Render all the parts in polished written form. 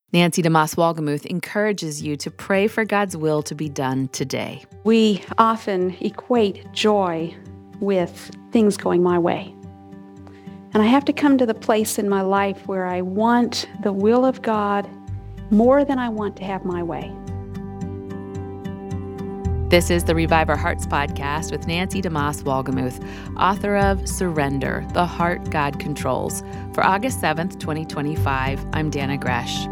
Nancy DeMoss Wolgemuth encourages you to pray for God's will to be done today. We often equate joy with things going my way. And I have to come to the place in my life where I want the will of God more than I want to have my way. This is the Revive Our Hearts podcast with Nancy DeMoss Wolgemuth, author of Surrender, The Heart God Controls. For August 7th, 2025, I'm Dana Gresh.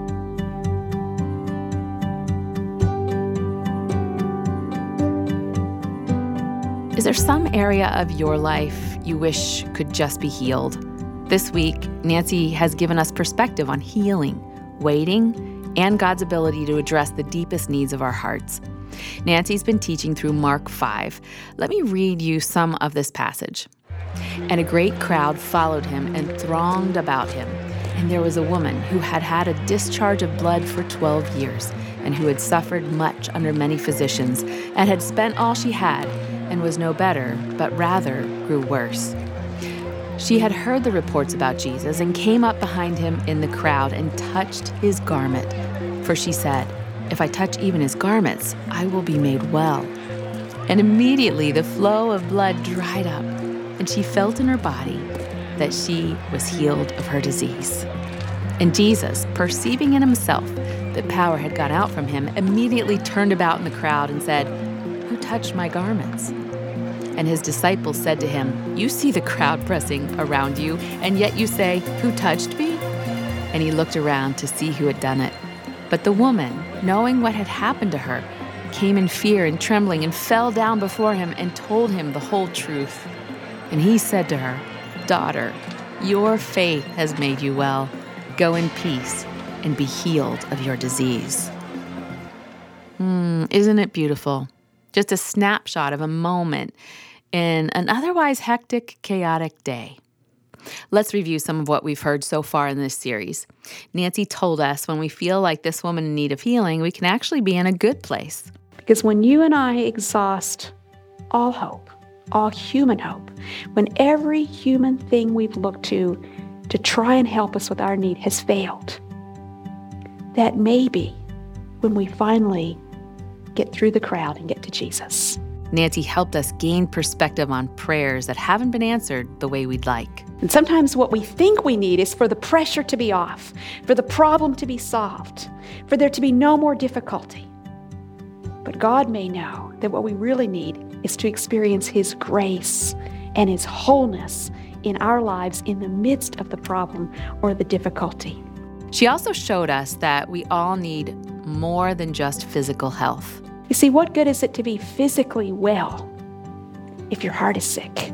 Is there some area of your life you wish could just be healed? This week, Nancy has given us perspective on healing, waiting, and God's ability to address the deepest needs of our hearts. Nancy's been teaching through Mark 5. Let me read you some of this passage. And a great crowd followed him and thronged about him. And there was a woman who had had a discharge of blood for 12 years, and who had suffered much under many physicians, and had spent all she had, and was no better, but rather grew worse. She had heard the reports about Jesus and came up behind him in the crowd and touched his garment. For she said, "If I touch even his garments, I will be made well." And immediately the flow of blood dried up, and she felt in her body that she was healed of her disease. And Jesus, perceiving in himself that power had gone out from him, immediately turned about in the crowd and said, "Who touched my garments?" And his disciples said to him, "You see the crowd pressing around you, and yet you say, 'Who touched me?'" And he looked around to see who had done it. But the woman, knowing what had happened to her, came in fear and trembling and fell down before him and told him the whole truth. And he said to her, "Daughter, your faith has made you well. Go in peace and be healed of your disease." Isn't it beautiful? Just a snapshot of a moment in an otherwise hectic, chaotic day. Let's review some of what we've heard so far in this series. Nancy told us when we feel like this woman in need of healing, we can actually be in a good place. Because when you and I exhaust all hope, all human hope, when every human thing we've looked to try and help us with our need has failed, that may be when we finally get through the crowd and get to Jesus. Nancy helped us gain perspective on prayers that haven't been answered the way we'd like. And sometimes what we think we need is for the pressure to be off, for the problem to be solved, for there to be no more difficulty. But God may know that what we really need is to experience His grace and His wholeness in our lives in the midst of the problem or the difficulty. She also showed us that we all need more than just physical health. You see, what good is it to be physically well if your heart is sick?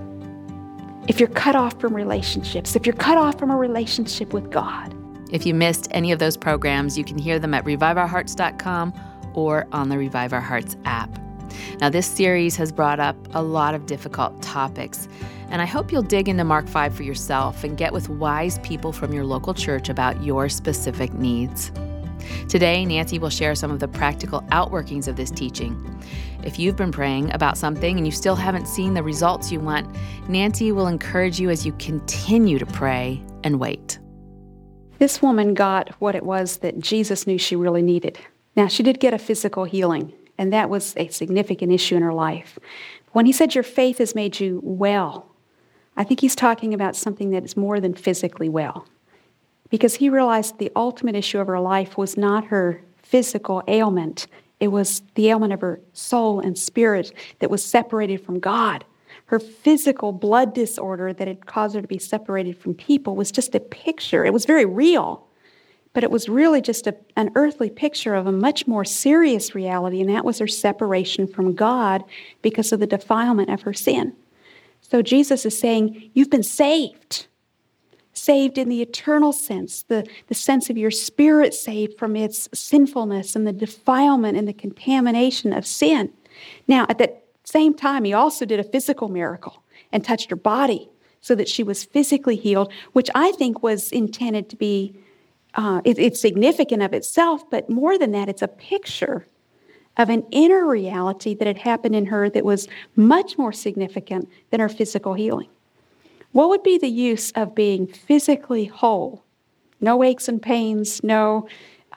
If you're cut off from relationships, if you're cut off from a relationship with God. If you missed any of those programs, you can hear them at reviveourhearts.com or on the Revive Our Hearts app. Now, this series has brought up a lot of difficult topics, and I hope you'll dig into Mark 5 for yourself and get with wise people from your local church about your specific needs. Today, Nancy will share some of the practical outworkings of this teaching. If you've been praying about something and you still haven't seen the results you want, Nancy will encourage you as you continue to pray and wait. This woman got what it was that Jesus knew she really needed. Now, she did get a physical healing, and that was a significant issue in her life. When he said, "Your faith has made you well," I think he's talking about something that is more than physically well. Because he realized the ultimate issue of her life was not her physical ailment. It was the ailment of her soul and spirit that was separated from God. Her physical blood disorder that had caused her to be separated from people was just a picture. It was very real, but it was really just an earthly picture of a much more serious reality, and that was her separation from God because of the defilement of her sin. So Jesus is saying, you've been saved. Saved in the eternal sense, the sense of your spirit saved from its sinfulness and the defilement and the contamination of sin. Now, at that same time, he also did a physical miracle and touched her body so that she was physically healed, which I think was intended to be, it's significant of itself, but more than that, it's a picture of an inner reality that had happened in her that was much more significant than her physical healing. What would be the use of being physically whole? No aches and pains, no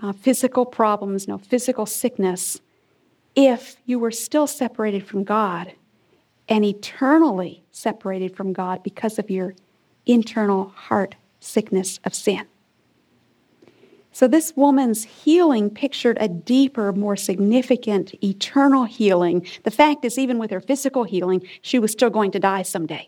physical problems, no physical sickness, if you were still separated from God and eternally separated from God because of your internal heart sickness of sin. So this woman's healing pictured a deeper, more significant, eternal healing. The fact is, even with her physical healing, she was still going to die someday.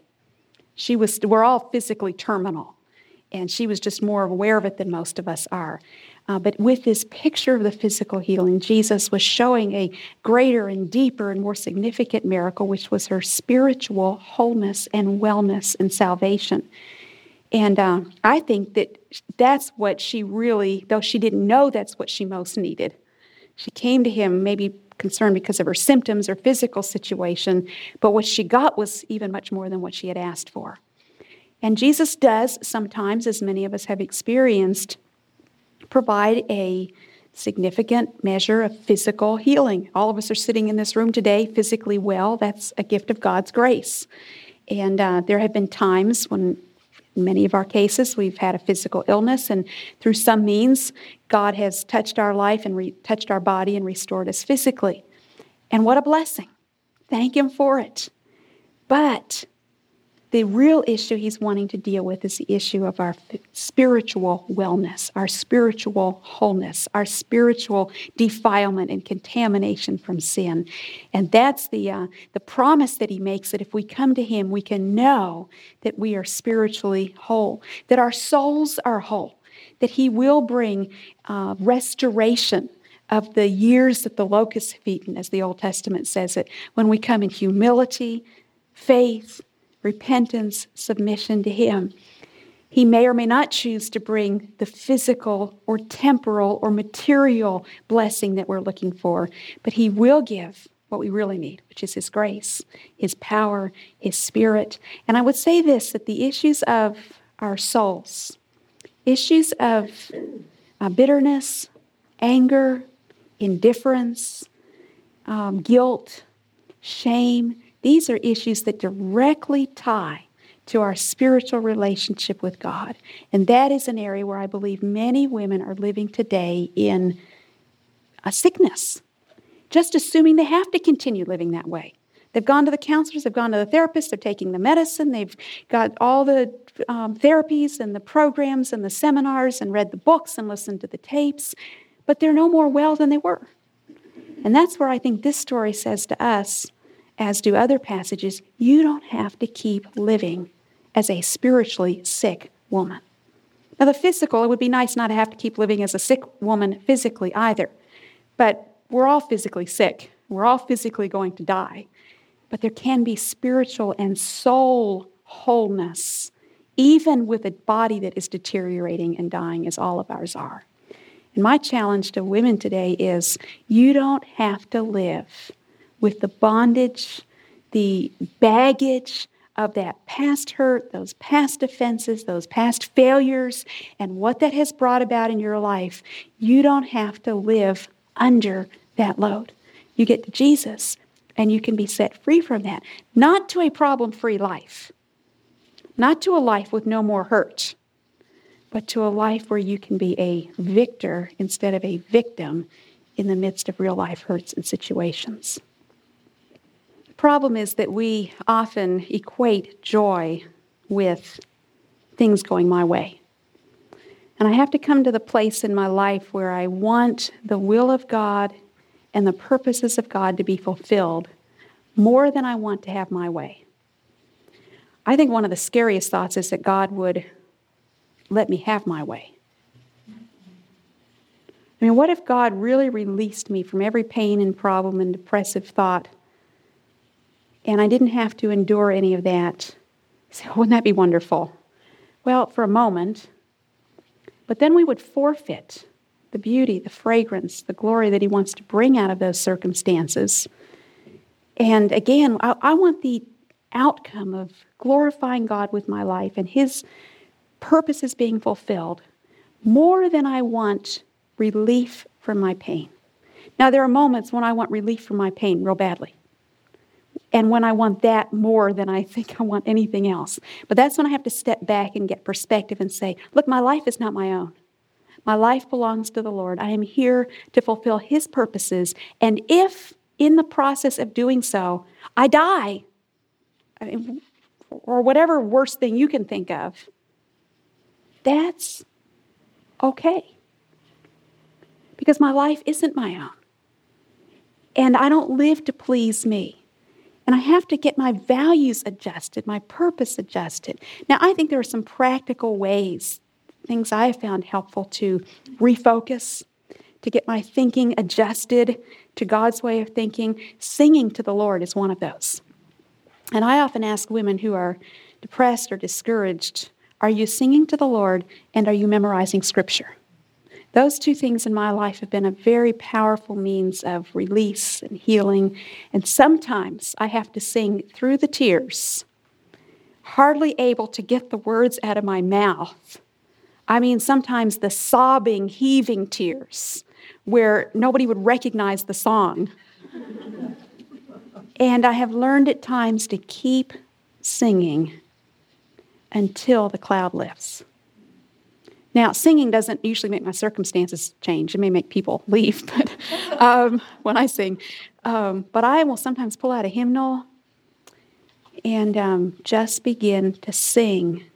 We're all physically terminal, and she was just more aware of it than most of us are. But with this picture of the physical healing, Jesus was showing a greater and deeper and more significant miracle, which was her spiritual wholeness and wellness and salvation. And I think that that's what she really, though she didn't know that's what she most needed. She came to him maybe concerned because of her symptoms or physical situation, but what she got was even much more than what she had asked for. And Jesus does sometimes, as many of us have experienced, provide a significant measure of physical healing. All of us are sitting in this room today physically well. That's a gift of God's grace. And there have been times when, in many of our cases, we've had a physical illness, and through some means, God has touched our life and touched our body and restored us physically. And what a blessing. Thank Him for it. But the real issue He's wanting to deal with is the issue of our spiritual wellness, our spiritual wholeness, our spiritual defilement and contamination from sin. And that's the promise that He makes, that if we come to Him, we can know that we are spiritually whole, that our souls are whole, that He will bring restoration of the years that the locusts have eaten, as the Old Testament says it, when we come in humility, faith, repentance, submission to Him. He may or may not choose to bring the physical or temporal or material blessing that we're looking for, but He will give what we really need, which is His grace, His power, His Spirit. And I would say this, that the issues of our souls, issues of bitterness, anger, indifference, guilt, shame, these are issues that directly tie to our spiritual relationship with God. And that is an area where I believe many women are living today in a sickness, just assuming they have to continue living that way. They've gone to the counselors, they've gone to the therapists, they're taking the medicine, they've got all the therapies and the programs and the seminars and read the books and listened to the tapes, but they're no more well than they were. And that's where I think this story says to us, as do other passages, you don't have to keep living as a spiritually sick woman. Now, the physical, it would be nice not to have to keep living as a sick woman physically either. But we're all physically sick. We're all physically going to die. But there can be spiritual and soul wholeness, even with a body that is deteriorating and dying, as all of ours are. And my challenge to women today is, you don't have to live with the bondage, the baggage of that past hurt, those past offenses, those past failures, and what that has brought about in your life. You don't have to live under that load. You get to Jesus, and you can be set free from that. Not to a problem-free life, not to a life with no more hurt, but to a life where you can be a victor instead of a victim in the midst of real-life hurts and situations. Problem is that we often equate joy with things going my way. And I have to come to the place in my life where I want the will of God and the purposes of God to be fulfilled more than I want to have my way. I think one of the scariest thoughts is that God would let me have my way. I mean, what if God really released me from every pain and problem and depressive thought, and I didn't have to endure any of that? You say, wouldn't that be wonderful? Well, for a moment. But then we would forfeit the beauty, the fragrance, the glory that He wants to bring out of those circumstances. And again, I want the outcome of glorifying God with my life and His purposes being fulfilled more than I want relief from my pain. Now, there are moments when I want relief from my pain real badly. And when I want that more than I think I want anything else. But that's when I have to step back and get perspective and say, look, my life is not my own. My life belongs to the Lord. I am here to fulfill His purposes. And if in the process of doing so, I die, or whatever worst thing you can think of, that's okay. Because my life isn't my own. And I don't live to please me. And I have to get my values adjusted, my purpose adjusted. Now, I think there are some practical ways, things I have found helpful to refocus, to get my thinking adjusted to God's way of thinking. Singing to the Lord is one of those. And I often ask women who are depressed or discouraged, are you singing to the Lord and are you memorizing Scripture? Those two things in my life have been a very powerful means of release and healing. And sometimes I have to sing through the tears, hardly able to get the words out of my mouth. I mean, sometimes the sobbing, heaving tears where nobody would recognize the song. And I have learned at times to keep singing until the cloud lifts. Now, singing doesn't usually make my circumstances change. It may make people leave but when I sing. But I will sometimes pull out a hymnal and just begin to sing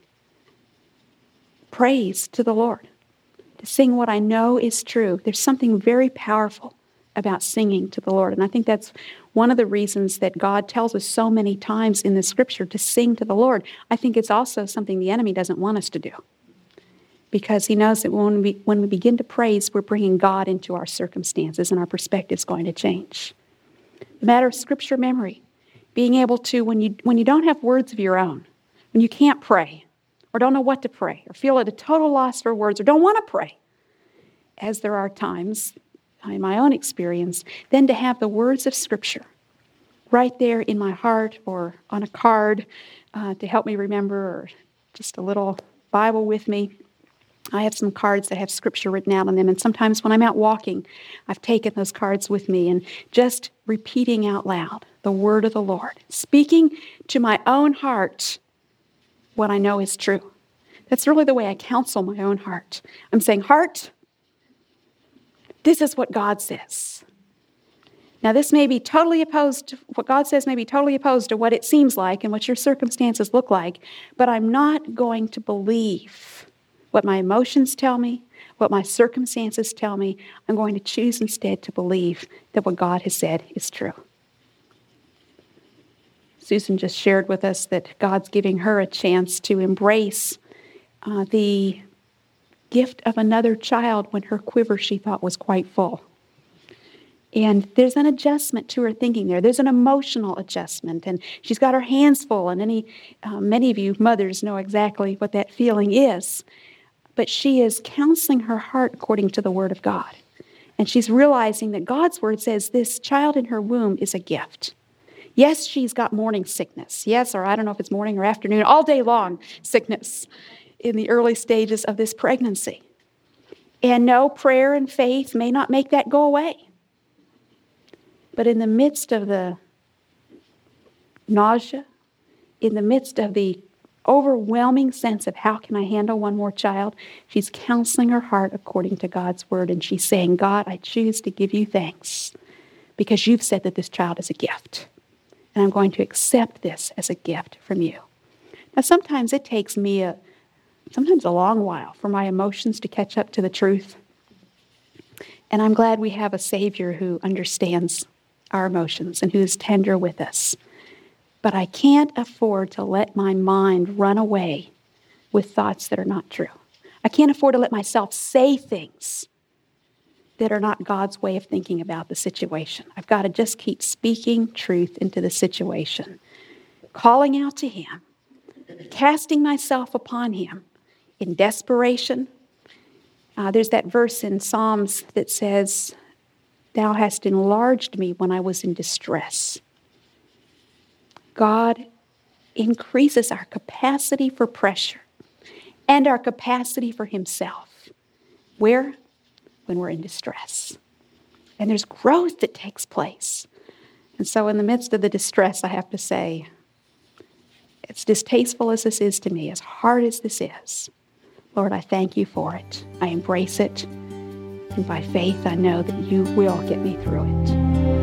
praise to the Lord, to sing what I know is true. There's something very powerful about singing to the Lord. And I think that's one of the reasons that God tells us so many times in the Scripture to sing to the Lord. I think it's also something the enemy doesn't want us to do. Because he knows that when we begin to praise, we're bringing God into our circumstances and our perspective is going to change. The matter of Scripture memory, being able to, when you don't have words of your own, when you can't pray, or don't know what to pray, or feel at a total loss for words, or don't want to pray, as there are times in my own experience, then to have the words of Scripture right there in my heart or on a card to help me remember, or just a little Bible with me. I have some cards that have Scripture written out on them, and sometimes when I'm out walking, I've taken those cards with me and just repeating out loud the word of the Lord, speaking to my own heart what I know is true. That's really the way I counsel my own heart. I'm saying, heart, this is what God says. Now, this may be totally opposed, what God says may be totally opposed to what it seems like and what your circumstances look like, but I'm not going to believe what my emotions tell me, what my circumstances tell me. I'm going to choose instead to believe that what God has said is true. Susan just shared with us that God's giving her a chance to embrace the gift of another child when her quiver she thought was quite full. And there's an adjustment to her thinking there. There's an emotional adjustment, and she's got her hands full, and many of you mothers know exactly what that feeling is. But she is counseling her heart according to the Word of God. And she's realizing that God's Word says this child in her womb is a gift. Yes, she's got morning sickness. Yes, or I don't know if it's morning or afternoon, all day long sickness in the early stages of this pregnancy. And no, prayer and faith may not make that go away. But in the midst of the nausea, in the midst of the overwhelming sense of how can I handle one more child, she's counseling her heart according to God's Word, and she's saying, God, I choose to give you thanks because you've said that this child is a gift, and I'm going to accept this as a gift from you. Now, sometimes it takes me sometimes a long while for my emotions to catch up to the truth, and I'm glad we have a Savior who understands our emotions and who is tender with us. But I can't afford to let my mind run away with thoughts that are not true. I can't afford to let myself say things that are not God's way of thinking about the situation. I've got to just keep speaking truth into the situation, calling out to Him, casting myself upon Him in desperation. There's that verse in Psalms that says, Thou hast enlarged me when I was in distress. God increases our capacity for pressure and our capacity for Himself. Where? When we're in distress. And there's growth that takes place. And so in the midst of the distress, I have to say, as distasteful as this is to me, as hard as this is, Lord, I thank you for it. I embrace it. And by faith, I know that you will get me through it.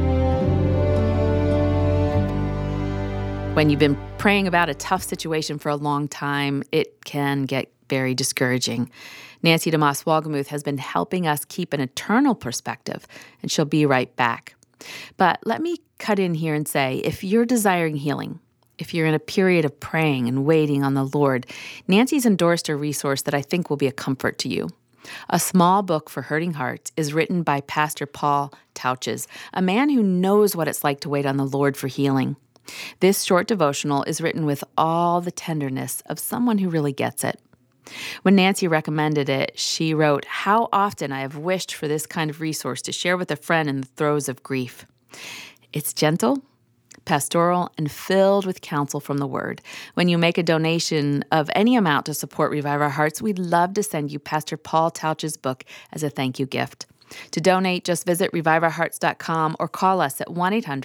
When you've been praying about a tough situation for a long time, it can get very discouraging. Nancy DeMoss Wolgemuth has been helping us keep an eternal perspective, and she'll be right back. But let me cut in here and say, if you're desiring healing, if you're in a period of praying and waiting on the Lord, Nancy's endorsed a resource that I think will be a comfort to you. A Small Book for Hurting Hearts is written by Pastor Paul Tauches, a man who knows what it's like to wait on the Lord for healing. This short devotional is written with all the tenderness of someone who really gets it. When Nancy recommended it, she wrote, "How often I have wished for this kind of resource to share with a friend in the throes of grief." It's gentle, pastoral, and filled with counsel from the Word. When you make a donation of any amount to support Revive Our Hearts, we'd love to send you Pastor Paul Tauch's book as a thank you gift. To donate, just visit reviveourhearts.com or call us at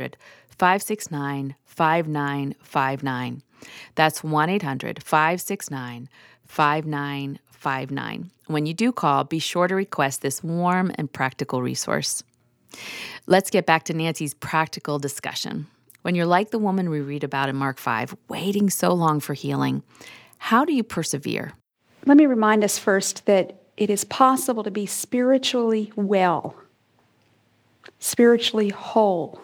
1-800-569-5959. That's 1-800-569-5959. When you do call, be sure to request this warm and practical resource. Let's get back to Nancy's practical discussion. When you're like the woman we read about in Mark 5, waiting so long for healing, how do you persevere? Let me remind us first that it is possible to be spiritually well, spiritually whole,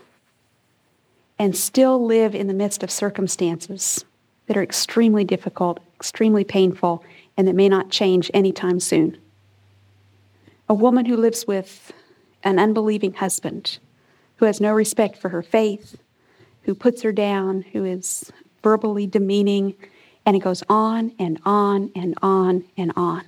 and still live in the midst of circumstances that are extremely difficult, extremely painful, and that may not change anytime soon. A woman who lives with an unbelieving husband, who has no respect for her faith, who puts her down, who is verbally demeaning, and it goes on and on and on and on.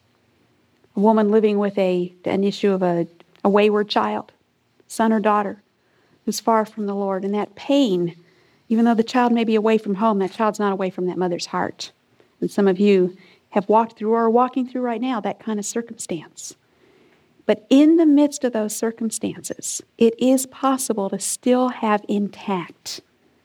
A woman living with an issue of a wayward child, son or daughter, who's far from the Lord, and that pain, even though the child may be away from home, that child's not away from that mother's heart. And some of you have walked through or are walking through right now that kind of circumstance. But in the midst of those circumstances, it is possible to still have intact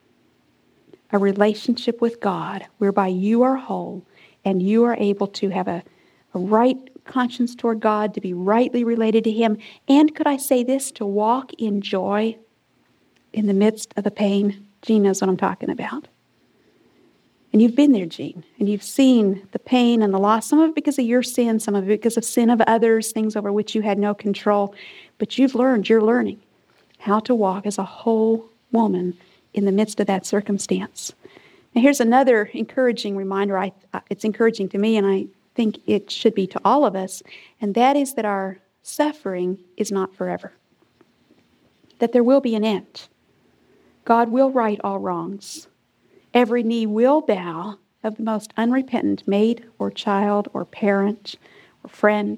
a relationship with God whereby you are whole and you are able to have a right conscience toward God, to be rightly related to Him, and could I say this, to walk in joy in the midst of the pain. Jean knows what I'm talking about. And you've been there, Jean, and you've seen the pain and the loss, some of it because of your sin, some of it because of sin of others, things over which you had no control. But you're learning how to walk as a whole woman in the midst of that circumstance. Now here's another encouraging reminder. It's encouraging to me, and I think it should be to all of us, and that is that our suffering is not forever. That there will be an end. God will right all wrongs. Every knee will bow of the most unrepentant maid or child or parent or friend.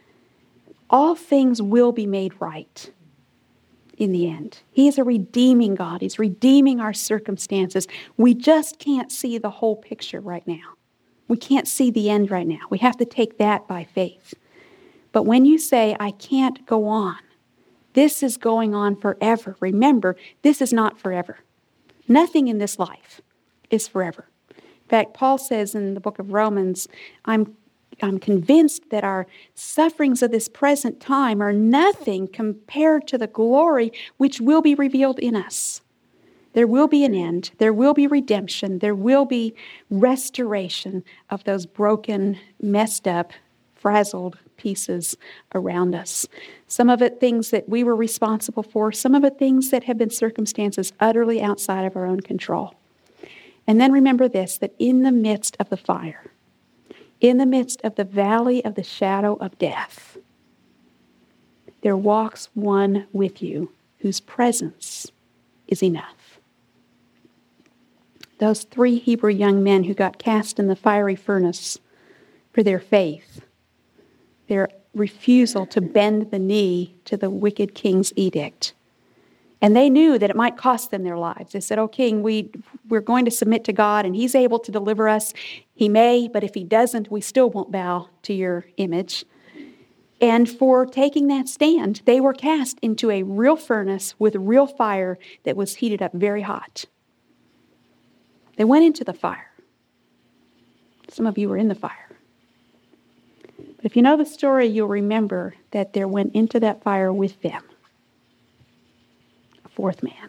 All things will be made right in the end. He is a redeeming God. He's redeeming our circumstances. We just can't see the whole picture right now. We can't see the end right now. We have to take that by faith. But when you say, I can't go on, this is going on forever. Remember, this is not forever. Nothing in this life is forever. In fact, Paul says in the book of Romans, I'm convinced that our sufferings of this present time are nothing compared to the glory which will be revealed in us. There will be an end. There will be redemption. There will be restoration of those broken, messed up, frazzled pieces around us. Some of it things that we were responsible for, some of it things that have been circumstances utterly outside of our own control. And then remember this, that in the midst of the fire, in the midst of the valley of the shadow of death, there walks one with you whose presence is enough. Those 3 Hebrew young men who got cast in the fiery furnace for their faith, their refusal to bend the knee to the wicked king's edict. And they knew that it might cost them their lives. They said, "Oh, King, we're going to submit to God, and He's able to deliver us. He may, but if He doesn't, we still won't bow to your image." And for taking that stand, they were cast into a real furnace with real fire that was heated up very hot. They went into the fire. Some of you were in the fire. But if you know the story, you'll remember that there went into that fire with them a fourth man,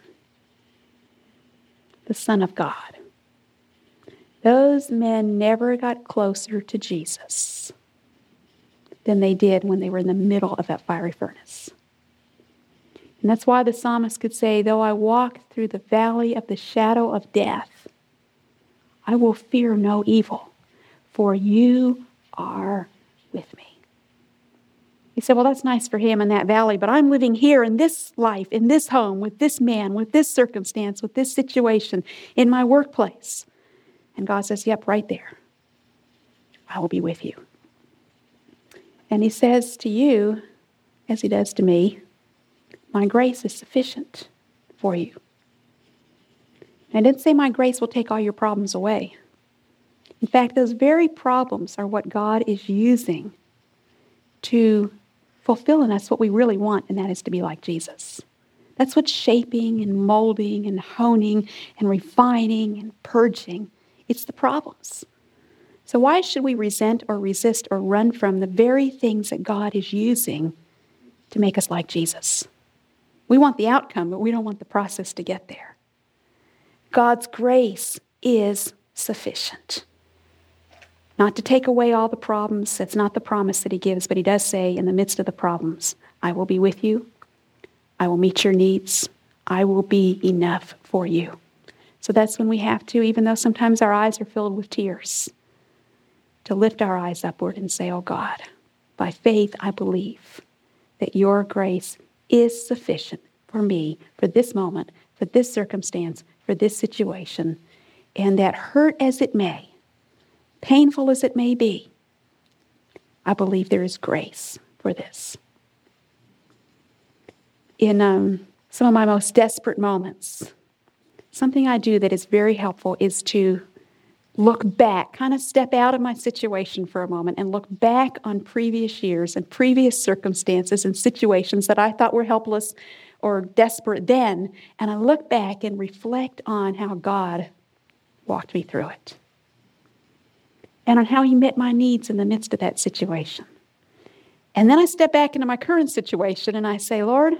the Son of God. Those men never got closer to Jesus than they did when they were in the middle of that fiery furnace. And that's why the psalmist could say, though I walk through the valley of the shadow of death, I will fear no evil, for you are with me. He said, well, that's nice for him in that valley, but I'm living here in this life, in this home, with this man, with this circumstance, with this situation, in my workplace. And God says, yep, right there. I will be with you. And he says to you, as he does to me, my grace is sufficient for you. I didn't say my grace will take all your problems away. In fact, those very problems are what God is using to fulfill in us what we really want, and that is to be like Jesus. That's what's shaping and molding and honing and refining and purging. It's the problems. So why should we resent or resist or run from the very things that God is using to make us like Jesus? We want the outcome, but we don't want the process to get there. God's grace is sufficient. Not to take away all the problems. That's not the promise that he gives, but he does say in the midst of the problems, I will be with you. I will meet your needs. I will be enough for you. So that's when we have to, even though sometimes our eyes are filled with tears, to lift our eyes upward and say, oh God, by faith I believe that your grace is sufficient for me, for this moment, for this circumstance, for this situation, and that hurt as it may, painful as it may be, I believe there is grace for this. In some of my most desperate moments, something I do that is very helpful is to look back, kind of step out of my situation for a moment and look back on previous years and previous circumstances and situations that I thought were helpless or desperate then, and I look back and reflect on how God walked me through it and on how he met my needs in the midst of that situation. And then I step back into my current situation and I say, Lord,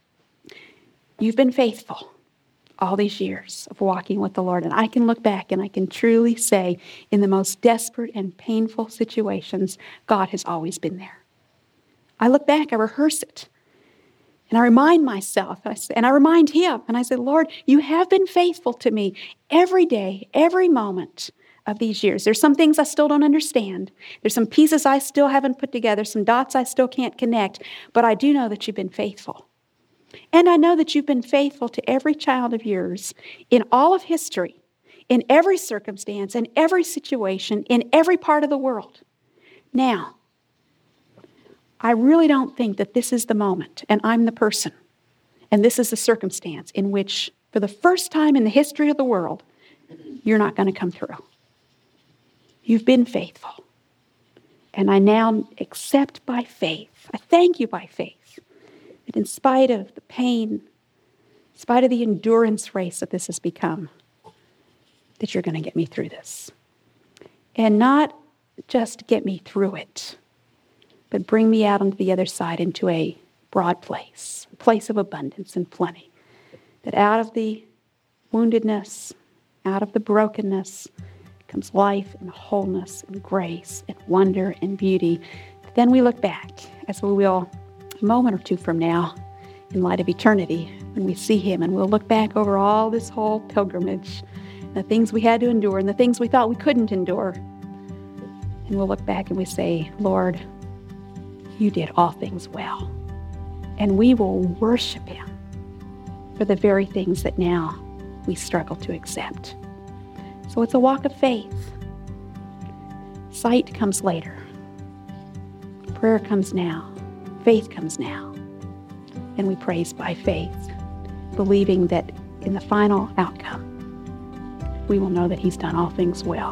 you've been faithful all these years of walking with the Lord. And I can look back and I can truly say, in the most desperate and painful situations, God has always been there. I look back, I rehearse it, and I remind myself, and I remind him, and I say, Lord, you have been faithful to me every day, every moment of these years. There's some things I still don't understand. There's some pieces I still haven't put together, some dots I still can't connect, but I do know that you've been faithful. And I know that you've been faithful to every child of yours in all of history, in every circumstance, in every situation, in every part of the world. Now, I really don't think that this is the moment, and I'm the person, and this is the circumstance in which, for the first time in the history of the world, you're not going to come through. You've been faithful. And I now accept by faith, I thank you by faith, that in spite of the pain, in spite of the endurance race that this has become, that you're going to get me through this. And not just get me through it, but bring me out onto the other side into a broad place, a place of abundance and plenty. That out of the woundedness, out of the brokenness, comes life and wholeness and grace and wonder and beauty. Then we look back, as we will a moment or two from now, in light of eternity, when we see him, and we'll look back over all this whole pilgrimage, the things we had to endure and the things we thought we couldn't endure. And we'll look back and we say, Lord, you did all things well. And we will worship him for the very things that now we struggle to accept. So it's a walk of faith. Sight comes later. Prayer comes now. Faith comes now. And we praise by faith, believing that in the final outcome, we will know that he's done all things well.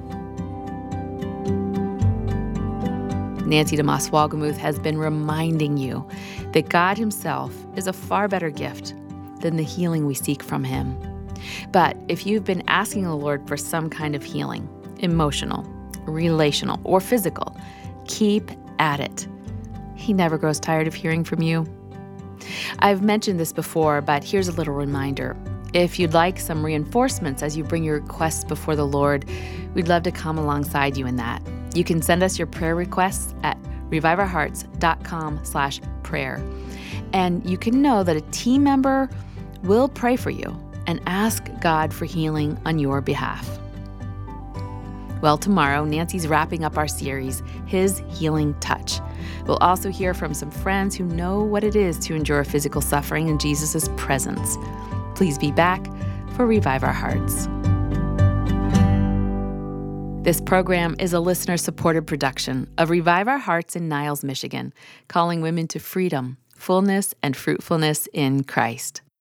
Nancy DeMoss Wolgemuth has been reminding you that God himself is a far better gift than the healing we seek from him. But if you've been asking the Lord for some kind of healing, emotional, relational, or physical, keep at it. He never grows tired of hearing from you. I've mentioned this before, but here's a little reminder. If you'd like some reinforcements as you bring your requests before the Lord, we'd love to come alongside you in that. You can send us your prayer requests at reviveourhearts.com/prayer. And you can know that a team member will pray for you and ask God for healing on your behalf. Well, tomorrow, Nancy's wrapping up our series, His Healing Touch. We'll also hear from some friends who know what it is to endure physical suffering in Jesus' presence. Please be back for Revive Our Hearts. This program is a listener-supported production of Revive Our Hearts in Niles, Michigan, calling women to freedom, fullness, and fruitfulness in Christ.